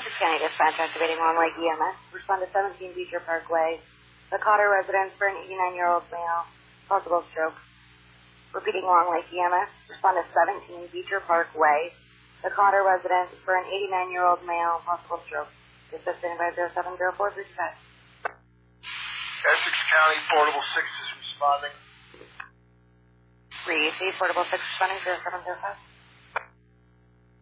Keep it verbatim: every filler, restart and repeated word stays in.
Essex County Dispatch activating Long Lake E M S. Respond to seventeen Beecher Parkway, the Cotter residence for an eighty-nine-year-old male, possible stroke. Repeating Long Lake E M S. Respond to seventeen Beecher Parkway, the Cotter residence for an eighty-nine-year-old male, possible stroke. Dispatch five zero seven zero four three five. Essex County Portable six is responding. Three, Portable six responding zero seven zero five.